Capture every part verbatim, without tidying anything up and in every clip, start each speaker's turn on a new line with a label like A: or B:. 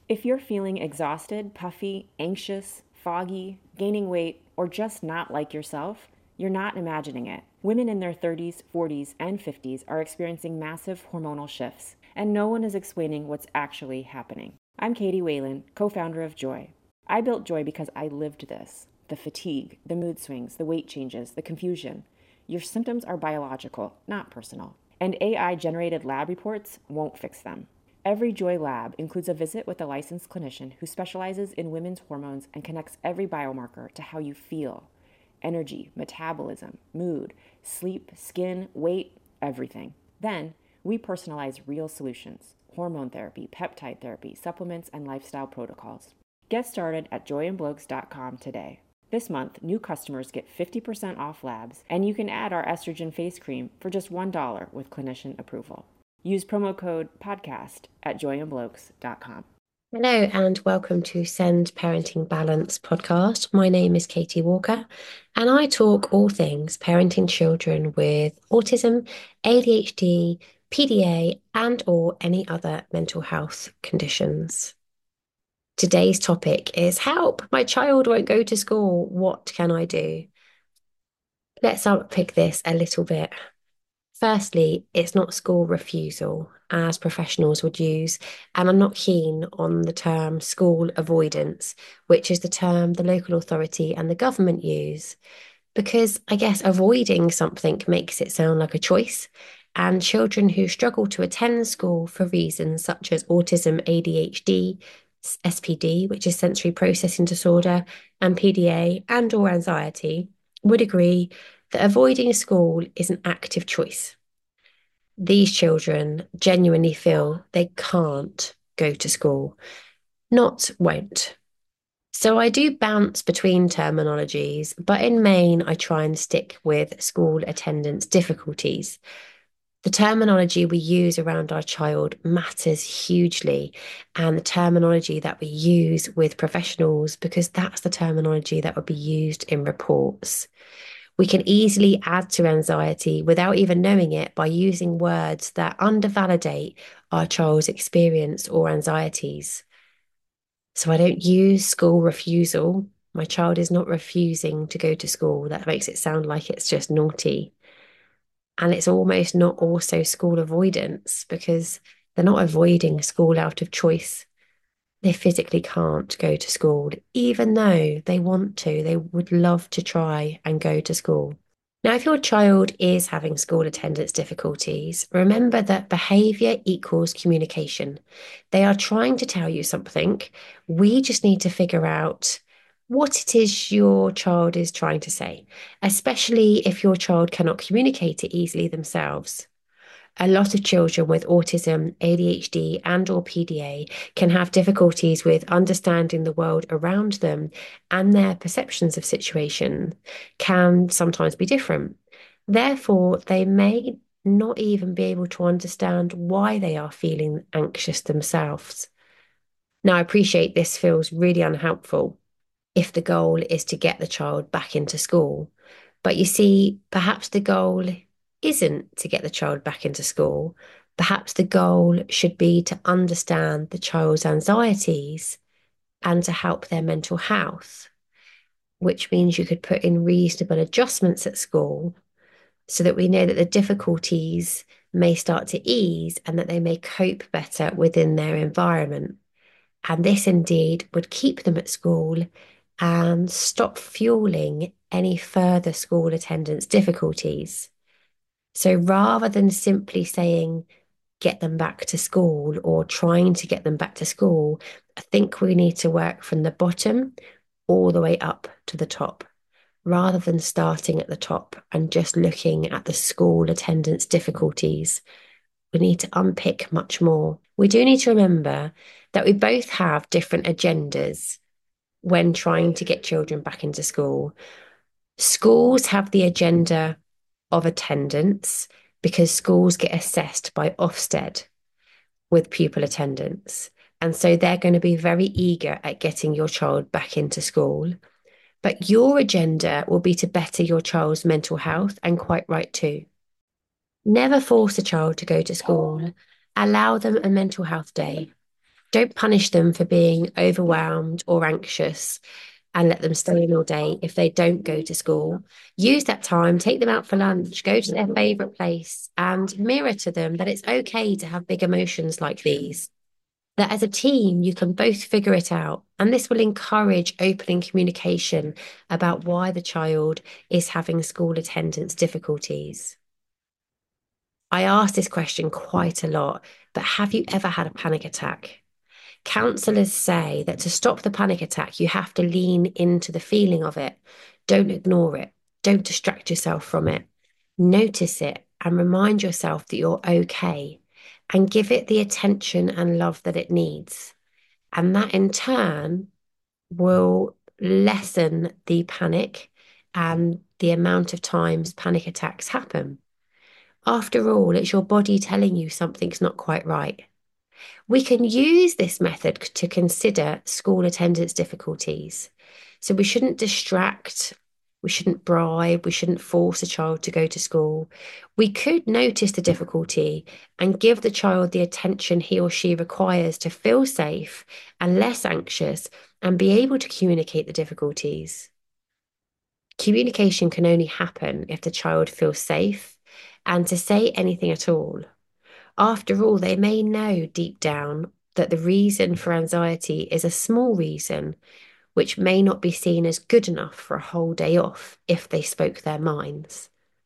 A: If you're feeling exhausted, puffy, anxious, foggy, gaining weight, or just not like yourself, you're not imagining it. Women in their thirties, forties, and fifties are experiencing massive hormonal shifts, and no one is explaining what's actually happening. I'm Katie Whalen, co-founder of Joy. I built Joy because I lived this. The fatigue, the mood swings, the weight changes, the confusion. Your symptoms are biological, not personal. And A I-generated lab reports won't fix them. Every Joy lab includes a visit with a licensed clinician who specializes in women's hormones and connects every biomarker to how you feel. Energy, metabolism, mood, sleep, skin, weight, everything. Then, we personalize real solutions: hormone therapy, peptide therapy, supplements, and lifestyle protocols. Get started at joy and blokes dot com today. This month, new customers get fifty percent off labs, and you can add our estrogen face cream for just one dollar with clinician approval. Use promo code podcast at joy and blokes dot com.
B: Hello and welcome to Send Parenting Balance podcast. My name is Katie Walker and I talk all things parenting children with autism, A D H D, P D A and or any other mental health conditions. Today's topic is help, my child won't go to school. What can I do? Let's unpick this a little bit. Firstly, it's not school refusal, as professionals would use, and I'm not keen on the term school avoidance, which is the term the local authority and the government use, because I guess avoiding something makes it sound like a choice. And children who struggle to attend school for reasons such as autism, A D H D, S P D, which is sensory processing disorder, and P D A and or anxiety, would agree that avoiding school is an active choice. These children genuinely feel they can't go to school, not won't. So I do bounce between terminologies, but in main, I try and stick with school attendance difficulties. The terminology we use around our child matters hugely, and the terminology that we use with professionals, because that's the terminology that would be used in reports. We can easily add to anxiety without even knowing it by using words that undervalidate our child's experience or anxieties. So I don't use school refusal. My child is not refusing to go to school. That makes it sound like it's just naughty. And it's almost not also school avoidance because they're not avoiding school out of choice. They physically can't go to school, even though they want to. They would love to try and go to school. Now, if your child is having school attendance difficulties, remember that behaviour equals communication. They are trying to tell you something. We just need to figure out what it is your child is trying to say, especially if your child cannot communicate it easily themselves. A lot of children with autism, A D H D, and or P D A can have difficulties with understanding the world around them, and their perceptions of situation can sometimes be different. Therefore, they may not even be able to understand why they are feeling anxious themselves. Now, I appreciate this feels really unhelpful if the goal is to get the child back into school. But you see, perhaps the goal isn't to get the child back into school. Perhaps the goal should be to understand the child's anxieties and to help their mental health, which means you could put in reasonable adjustments at school so that we know that the difficulties may start to ease and that they may cope better within their environment. And this indeed would keep them at school and stop fueling any further school attendance difficulties. So rather than simply saying, get them back to school or trying to get them back to school, I think we need to work from the bottom all the way up to the top, rather than starting at the top and just looking at the school attendance difficulties. We need to unpick much more. We do need to remember that we both have different agendas when trying to get children back into school. Schools have the agenda of attendance because schools get assessed by Ofsted with pupil attendance. And so they're going to be very eager at getting your child back into school. But your agenda will be to better your child's mental health, and quite right too. Never force a child to go to school. Allow them a mental health day. Don't punish them for being overwhelmed or anxious and let them stay in all day if they don't go to school. Use that time, take them out for lunch, go to their favorite place, and mirror to them that it's okay to have big emotions like these. That as a team, you can both figure it out. And this will encourage opening communication about why the child is having school attendance difficulties. I ask this question quite a lot, but have you ever had a panic attack? Counselors say that to stop the panic attack, you have to lean into the feeling of it. Don't ignore it. Don't distract yourself from it. Notice it and remind yourself that you're okay and give it the attention and love that it needs. And that in turn will lessen the panic and the amount of times panic attacks happen. After all, it's your body telling you something's not quite right. We can use this method to consider school attendance difficulties. So we shouldn't distract, we shouldn't bribe, we shouldn't force a child to go to school. We could notice the difficulty and give the child the attention he or she requires to feel safe and less anxious and be able to communicate the difficulties. Communication can only happen if the child feels safe and to say anything at all. After all, they may know deep down that the reason for anxiety is a small reason, which may not be seen as good enough for a whole day off if they spoke their minds.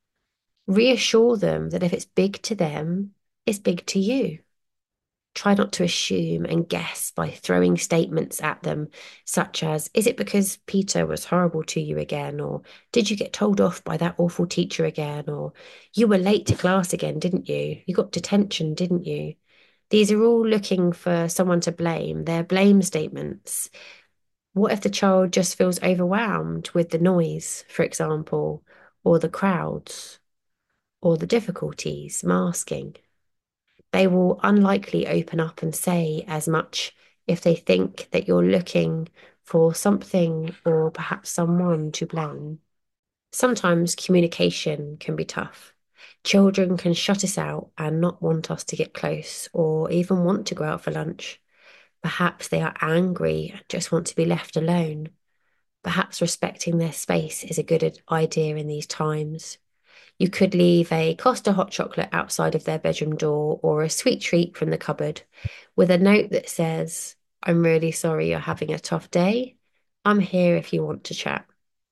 B: Reassure them that if it's big to them, it's big to you. Try not to assume and guess by throwing statements at them, such as, is it because Peter was horrible to you again? Or did you get told off by that awful teacher again? Or you were late to class again, didn't you? You got detention, didn't you? These are all looking for someone to blame. They're blame statements. What if the child just feels overwhelmed with the noise, for example, or the crowds, or the difficulties masking? They will unlikely open up and say as much if they think that you're looking for something or perhaps someone to blame. Sometimes communication can be tough. Children can shut us out and not want us to get close or even want to go out for lunch. Perhaps they are angry and just want to be left alone. Perhaps respecting their space is a good idea in these times. You could leave a Costa hot chocolate outside of their bedroom door or a sweet treat from the cupboard with a note that says, I'm really sorry you're having a tough day. I'm here if you want to chat.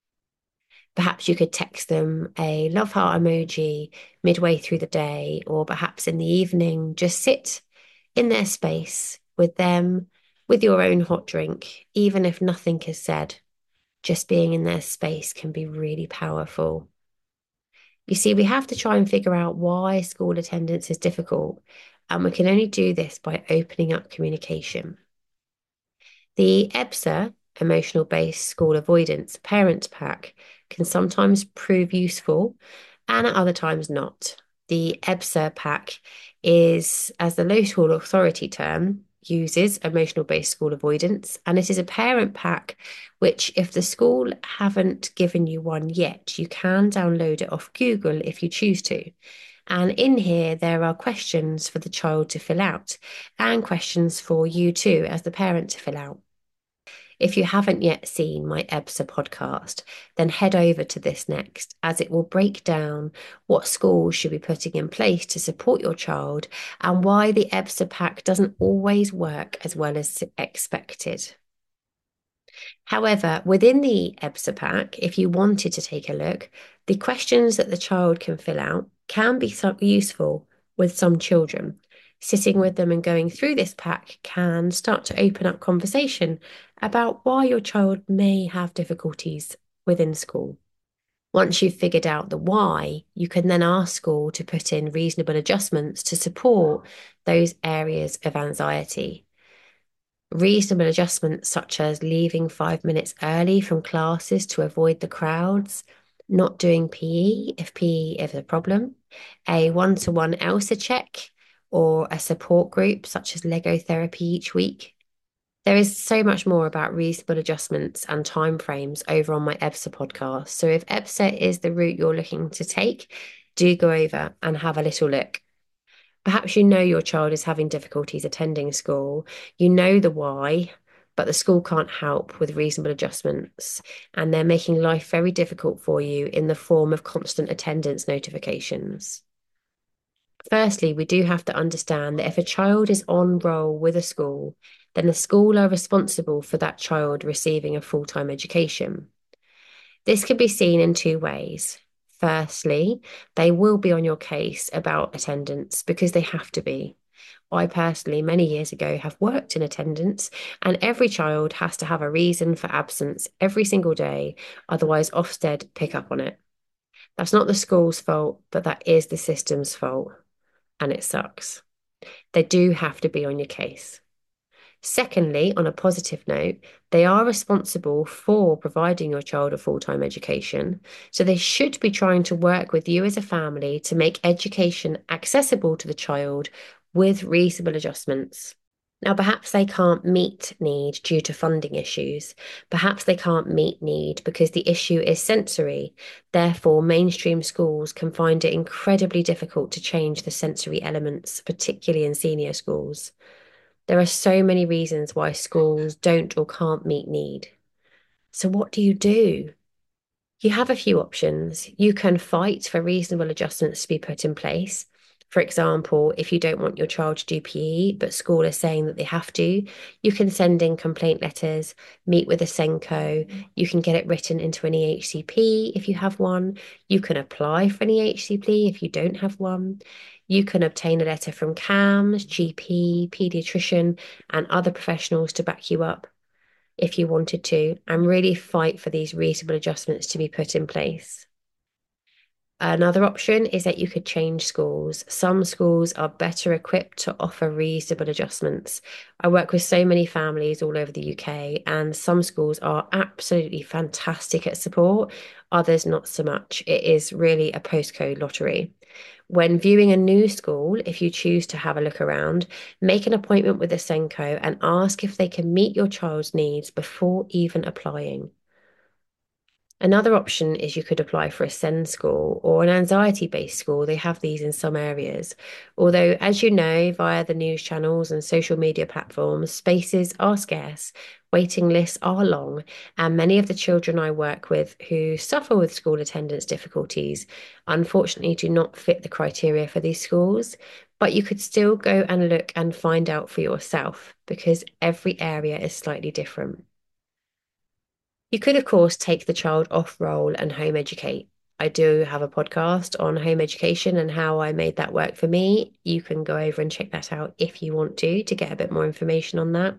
B: Perhaps you could text them a love heart emoji midway through the day, or perhaps in the evening, just sit in their space with them, with your own hot drink, even if nothing is said. Just being in their space can be really powerful. You see, we have to try and figure out why school attendance is difficult, and we can only do this by opening up communication. The E B S A, Emotional Based School Avoidance Parents Pack, can sometimes prove useful and at other times not. The E B S A pack is, as the local authority term, uses emotional based school avoidance, and it is a parent pack which, if the school haven't given you one yet, you can download it off Google if you choose to. And in here, there are questions for the child to fill out and questions for you too, as the parent, to fill out. If you haven't yet seen my E B S A podcast, then head over to this next, as it will break down what schools should be putting in place to support your child and why the E B S A pack doesn't always work as well as expected. However, within the E B S A pack, if you wanted to take a look, the questions that the child can fill out can be so useful with some children. Sitting with them and going through this pack can start to open up conversation about why your child may have difficulties within school. Once you've figured out the why, you can then ask school to put in reasonable adjustments to support those areas of anxiety. Reasonable adjustments such as leaving five minutes early from classes to avoid the crowds, not doing P E if P E is a problem, a one-to-one ELSA check, or a support group such as Lego therapy each week. There is so much more about reasonable adjustments and timeframes over on my E B S A podcast. So if E B S A is the route you're looking to take, do go over and have a little look. Perhaps you know your child is having difficulties attending school. You know the why, but the school can't help with reasonable adjustments, and they're making life very difficult for you in the form of constant attendance notifications. Firstly, we do have to understand that if a child is on roll with a school, then the school are responsible for that child receiving a full-time education. This can be seen in two ways. Firstly, they will be on your case about attendance because they have to be. I personally, many years ago, have worked in attendance, and every child has to have a reason for absence every single day, otherwise Ofsted pick up on it. That's not the school's fault, but that is the system's fault, and it sucks. They do have to be on your case. Secondly, on a positive note, they are responsible for providing your child a full-time education. So they should be trying to work with you as a family to make education accessible to the child with reasonable adjustments. Now, perhaps they can't meet need due to funding issues. Perhaps they can't meet need because the issue is sensory. Therefore, mainstream schools can find it incredibly difficult to change the sensory elements, particularly in senior schools. There are so many reasons why schools don't or can't meet need. So, what do you do? You have a few options. You can fight for reasonable adjustments to be put in place. For example, if you don't want your child to do P E, but school is saying that they have to, you can send in complaint letters, meet with a SENCO. You can get it written into an E H C P if you have one. You can apply for an E H C P if you don't have one. You can obtain a letter from CAMHS, G P, paediatrician, and other professionals to back you up if you wanted to, and really fight for these reasonable adjustments to be put in place. Another option is that you could change schools. Some schools are better equipped to offer reasonable adjustments. I work with so many families all over the U K, and some schools are absolutely fantastic at support, others not so much. It is really a postcode lottery. When viewing a new school, if you choose to have a look around, make an appointment with a SENCO and ask if they can meet your child's needs before even applying. Another option is you could apply for a SEND school or an anxiety-based school. They have these in some areas. Although, as you know, via the news channels and social media platforms, spaces are scarce, waiting lists are long, and many of the children I work with who suffer with school attendance difficulties unfortunately do not fit the criteria for these schools. But you could still go and look and find out for yourself because every area is slightly different. You could, of course, take the child off role and home educate. I do have a podcast on home education and how I made that work for me. You can go over and check that out if you want to, to get a bit more information on that.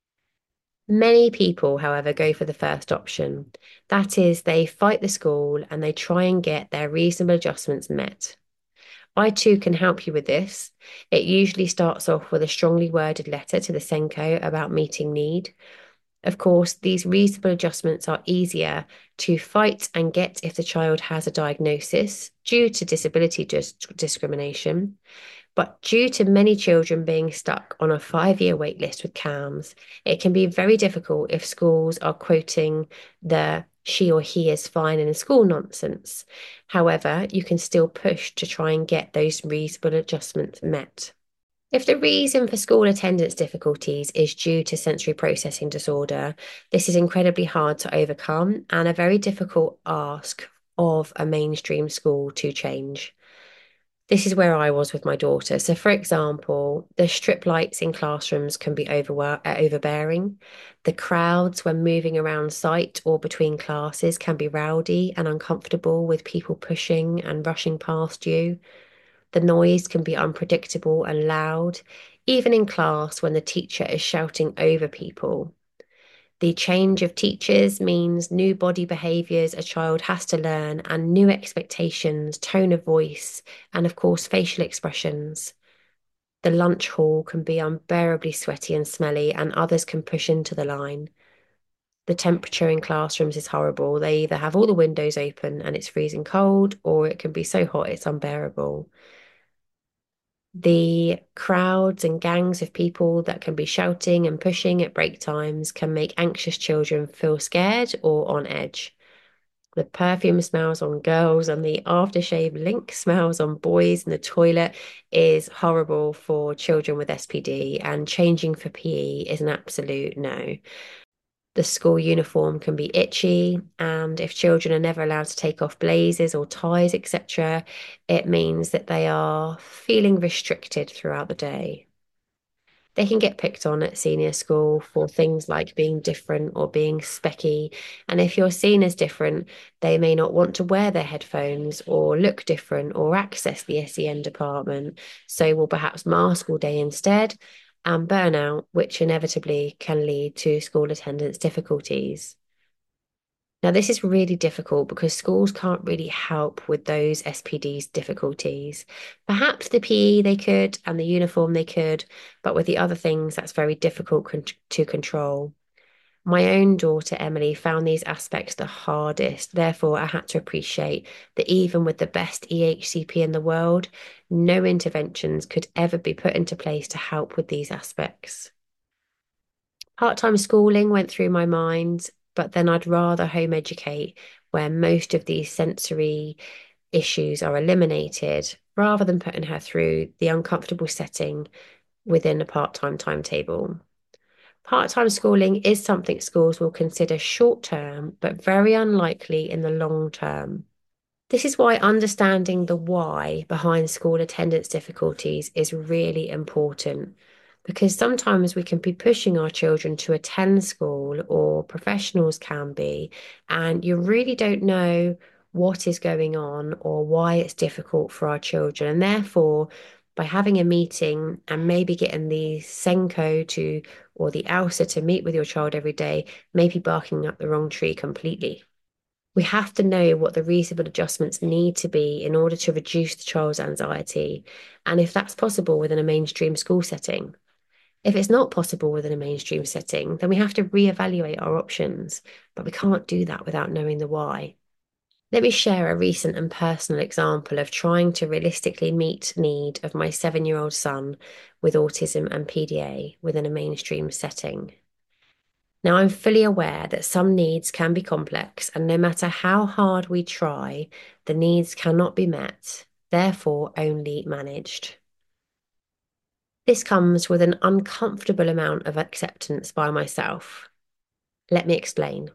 B: Many people, however, go for the first option. That is, they fight the school and they try and get their reasonable adjustments met. I too can help you with this. It usually starts off with a strongly worded letter to the SENCO about meeting need. Of course, these reasonable adjustments are easier to fight and get if the child has a diagnosis due to disability dis discrimination. But due to many children being stuck on a five-year wait list with CAMHS, it can be very difficult if schools are quoting the she or he is fine in school nonsense. However, you can still push to try and get those reasonable adjustments met. If the reason for school attendance difficulties is due to sensory processing disorder, this is incredibly hard to overcome and a very difficult ask of a mainstream school to change. This is where I was with my daughter. So, for example, the strip lights in classrooms can be over overbearing. The crowds when moving around site or between classes can be rowdy and uncomfortable with people pushing and rushing past you. The noise can be unpredictable and loud, even in class when the teacher is shouting over people. The change of teachers means new body behaviours a child has to learn and new expectations, tone of voice, and of course, facial expressions. The lunch hall can be unbearably sweaty and smelly, and others can push into the line. The temperature in classrooms is horrible. They either have all the windows open and it's freezing cold, or it can be so hot it's unbearable. The crowds and gangs of people that can be shouting and pushing at break times can make anxious children feel scared or on edge. The perfume smells on girls and the aftershave link smells on boys in the toilet is horrible for children with S P D, and changing for P E is an absolute no. The school uniform can be itchy, and if children are never allowed to take off blazers or ties, et cetera, it means that they are feeling restricted throughout the day. They can get picked on at senior school for things like being different or being specky. And if you're seen as different, they may not want to wear their headphones or look different or access the S E N department. So will perhaps mask all day instead, and burnout, which inevitably can lead to school attendance difficulties. Now, this is really difficult because schools can't really help with those S P D's difficulties. Perhaps the P E they could and the uniform they could, but with the other things, that's very difficult con to control. My own daughter, Emily, found these aspects the hardest. Therefore, I had to appreciate that even with the best E H C P in the world, no interventions could ever be put into place to help with these aspects. Part-time schooling went through my mind, but then I'd rather home educate where most of these sensory issues are eliminated rather than putting her through the uncomfortable setting within a part-time timetable. Part-time schooling is something schools will consider short-term, but very unlikely in the long term. This is why understanding the why behind school attendance difficulties is really important, because sometimes we can be pushing our children to attend school, or professionals can be, and you really don't know what is going on or why it's difficult for our children. And therefore, by having a meeting and maybe getting the Senko to or the ALSA to meet with your child every day, may be barking up the wrong tree completely. We have to know what the reasonable adjustments need to be in order to reduce the child's anxiety, and if that's possible within a mainstream school setting. If it's not possible within a mainstream setting, then we have to reevaluate our options, but we can't do that without knowing the why. Let me share a recent and personal example of trying to realistically meet need of my seven-year-old son with autism and P D A within a mainstream setting. Now, I'm fully aware that some needs can be complex, and no matter how hard we try, the needs cannot be met, therefore only managed. This comes with an uncomfortable amount of acceptance by myself. Let me explain.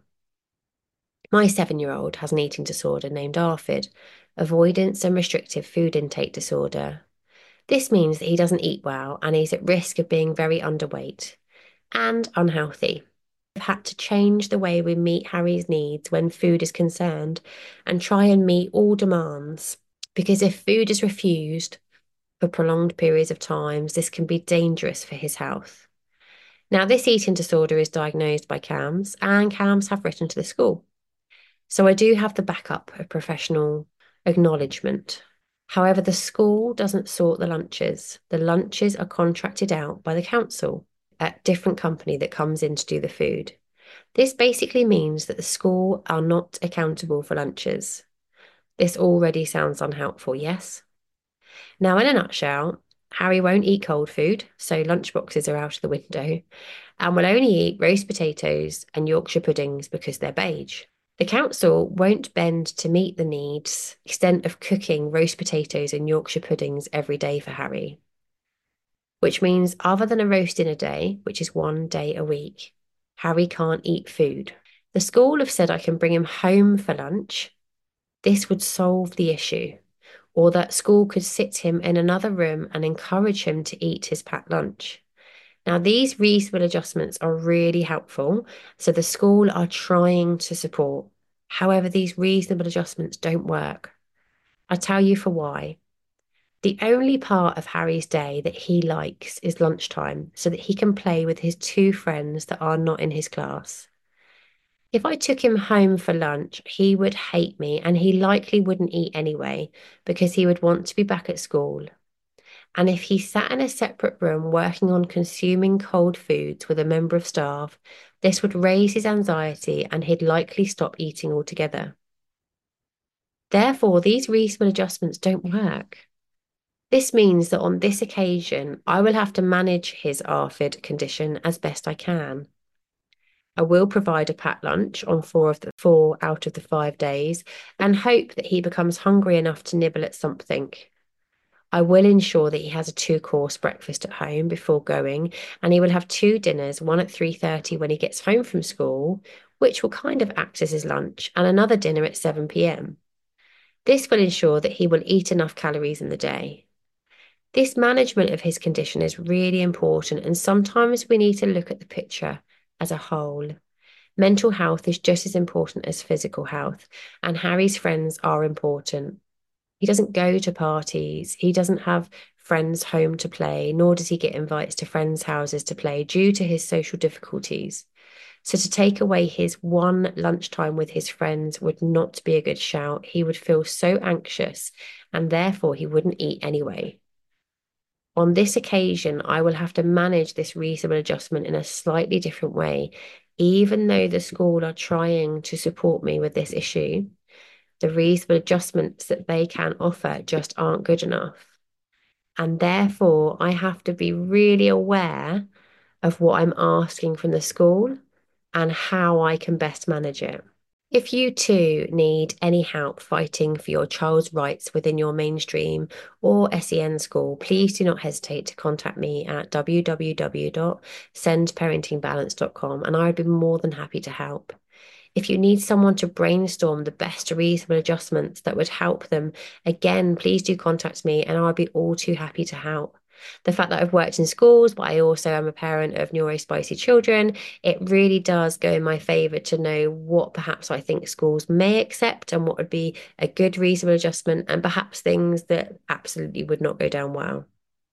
B: My seven-year-old has an eating disorder named ARFID, avoidance and restrictive food intake disorder. This means that he doesn't eat well and he's at risk of being very underweight and unhealthy. We've had to change the way we meet Harry's needs when food is concerned and try and meet all demands. Because if food is refused for prolonged periods of times, this can be dangerous for his health. Now, this eating disorder is diagnosed by C A M S, and C A M S have written to the school. So I do have the backup of professional acknowledgement. However, the school doesn't sort the lunches. The lunches are contracted out by the council, a different company that comes in to do the food. This basically means that the school are not accountable for lunches. This already sounds unhelpful, yes? Now, in a nutshell, Harry won't eat cold food, so lunchboxes are out of the window, and will only eat roast potatoes and Yorkshire puddings because they're beige. The council won't bend to meet the needs extent of cooking roast potatoes and Yorkshire puddings every day for Harry, which means other than a roast dinner day, which is one day a week, Harry can't eat food. The school have said I can bring him home for lunch. This would solve the issue, or that school could sit him in another room and encourage him to eat his packed lunch. Now, these reasonable adjustments are really helpful, so the school are trying to support. However, these reasonable adjustments don't work. I'll tell you for why. The only part of Harry's day that he likes is lunchtime, so that he can play with his two friends that are not in his class. If I took him home for lunch, he would hate me, and he likely wouldn't eat anyway because he would want to be back at school. And if he sat in a separate room working on consuming cold foods with a member of staff, this would raise his anxiety and he'd likely stop eating altogether. Therefore, these reasonable adjustments don't work. This means that on this occasion, I will have to manage his ARFID condition as best I can. I will provide a packed lunch on four of the four out of the five days and hope that he becomes hungry enough to nibble at something. I will ensure that he has a two-course breakfast at home before going, and he will have two dinners, one at three thirty when he gets home from school, which will kind of act as his lunch, and another dinner at seven p m. This will ensure that he will eat enough calories in the day. This management of his condition is really important, and sometimes we need to look at the picture as a whole. Mental health is just as important as physical health, and Harry's friends are important. He doesn't go to parties. He doesn't have friends home to play, nor does he get invites to friends' houses to play due to his social difficulties. So to take away his one lunchtime with his friends would not be a good shout. He would feel so anxious and therefore he wouldn't eat anyway. On this occasion, I will have to manage this reasonable adjustment in a slightly different way, even though the school are trying to support me with this issue. The reasonable adjustments that they can offer just aren't good enough. And therefore, I have to be really aware of what I'm asking from the school and how I can best manage it. If you too need any help fighting for your child's rights within your mainstream or S E N school, please do not hesitate to contact me at w w w dot send parenting balance dot com and I would be more than happy to help. If you need someone to brainstorm the best reasonable adjustments that would help them, again, please do contact me and I'll be all too happy to help. The fact that I've worked in schools, but I also am a parent of neurospicy children, it really does go in my favour to know what perhaps I think schools may accept and what would be a good reasonable adjustment and perhaps things that absolutely would not go down well.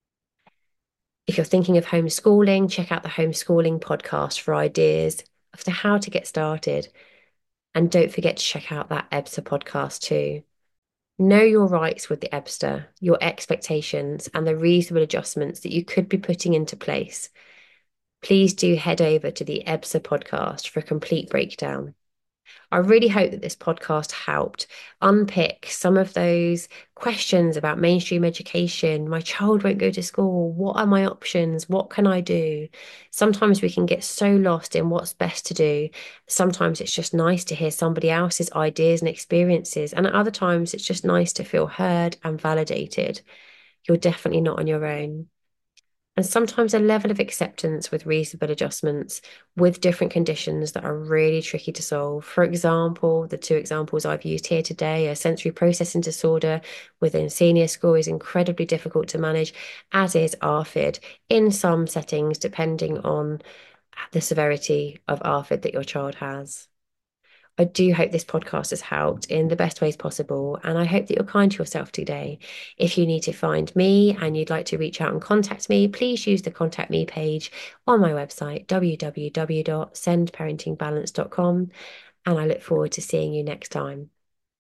B: If you're thinking of homeschooling, check out the Homeschooling Podcast for ideas as to how to get started. And don't forget to check out that E B S A podcast too. Know your rights with the E B S A, your expectations, and the reasonable adjustments that you could be putting into place. Please do head over to the E B S A podcast for a complete breakdown. I really hope that this podcast helped unpick some of those questions about mainstream education. My child won't go to school. What are my options? What can I do? Sometimes we can get so lost in what's best to do. Sometimes it's just nice to hear somebody else's ideas and experiences. And at other times, it's just nice to feel heard and validated. You're definitely not on your own. And sometimes a level of acceptance with reasonable adjustments with different conditions that are really tricky to solve. For example, the two examples I've used here today, a sensory processing disorder within senior school is incredibly difficult to manage, as is A R F I D in some settings, depending on the severity of A R F I D that your child has. I do hope this podcast has helped in the best ways possible, and I hope that you're kind to yourself today. If you need to find me and you'd like to reach out and contact me, please use the Contact Me page on my website, w w w dot send parenting balance dot com, and I look forward to seeing you next time.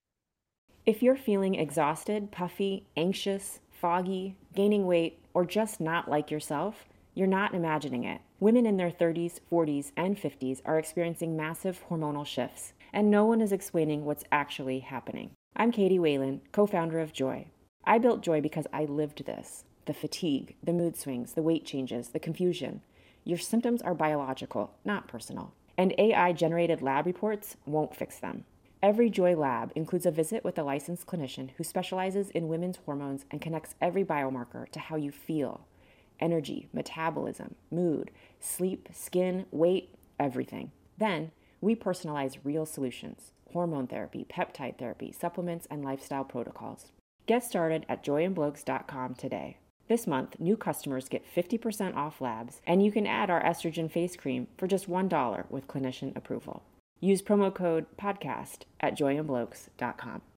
A: If you're feeling exhausted, puffy, anxious, foggy, gaining weight, or just not like yourself, you're not imagining it. Women in their thirties, forties, and fifties are experiencing massive hormonal shifts, and no one is explaining what's actually happening. I'm Katie Whalen, co-founder of Joy. I built Joy because I lived this. The fatigue, the mood swings, the weight changes, the confusion. Your symptoms are biological, not personal. And A I-generated lab reports won't fix them. Every Joy lab includes a visit with a licensed clinician who specializes in women's hormones and connects every biomarker to how you feel. Energy, metabolism, mood, sleep, skin, weight, everything. Then, we personalize real solutions, hormone therapy, peptide therapy, supplements, and lifestyle protocols. Get started at joy and blokes dot com today. This month, new customers get fifty percent off labs, and you can add our estrogen face cream for just one dollar with clinician approval. Use promo code PODCAST at joy and blokes dot com.